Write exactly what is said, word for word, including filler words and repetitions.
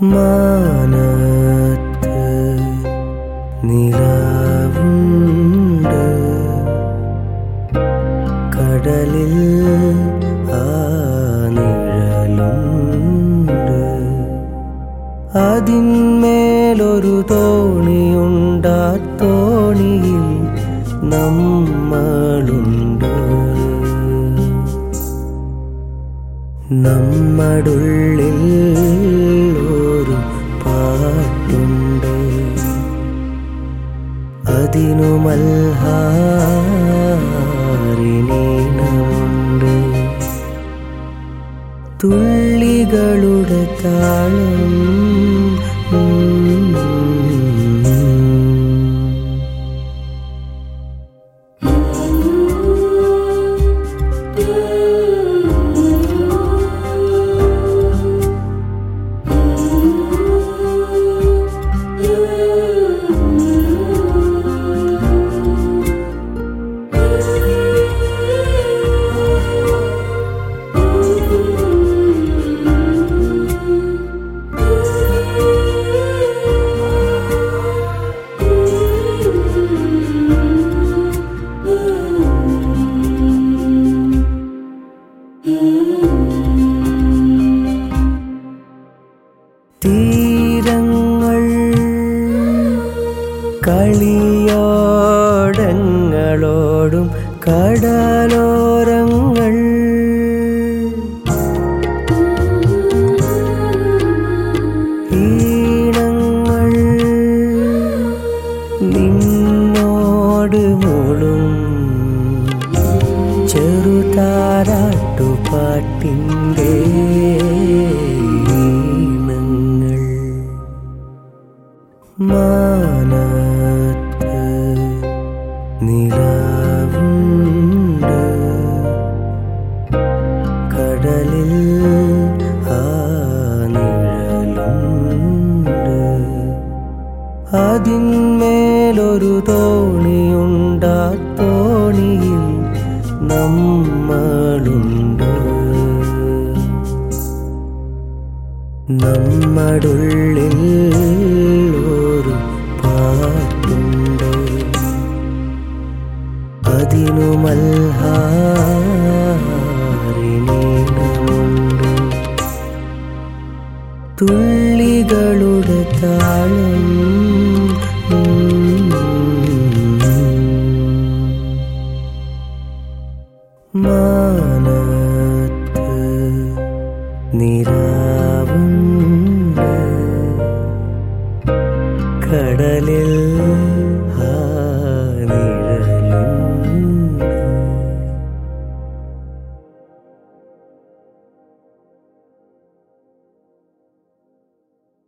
മാനത്ത് നിലാവുണ്ട്, കടലിൽ ആ നിഴലുണ്ട്. അതിന്മേലൊരു തോണിയുണ്ടാ തോണിയിൽ നമ്മളുണ്ട്. നമ്മുടുള്ളിൽ ഒരു പാട്ടുണ്ട്, അതിനു മൽഹാരിനീണമുണ്ട്. തുള്ളികളുടെ താളം തീരങ്ങൾ കളിയോടങ്ങളോടും കടലോരങ്ങൾ ഈണങ്ങൾ നിന്നോട് മൂളും ചെറുതാരാട്ടുപാട്ടിൻ്റെ മാനത്ത് നിലാവുണ്ട്, കടലിൽ ആ നിഴലുണ്ട്. അതിന്മേലൊരു തോണിയുണ്ടാ തോണിയിൽ നമ്മളുണ്ട്. നമ്മുടുള്ളിൽ ഒരു പാട്ടുണ്ട്, അതിനു മൽഹാരിനീണമുണ്ട്. തുള്ളികളുടെ താളം മാനത്ത് നിലാവുണ്ട്, കടലിൽ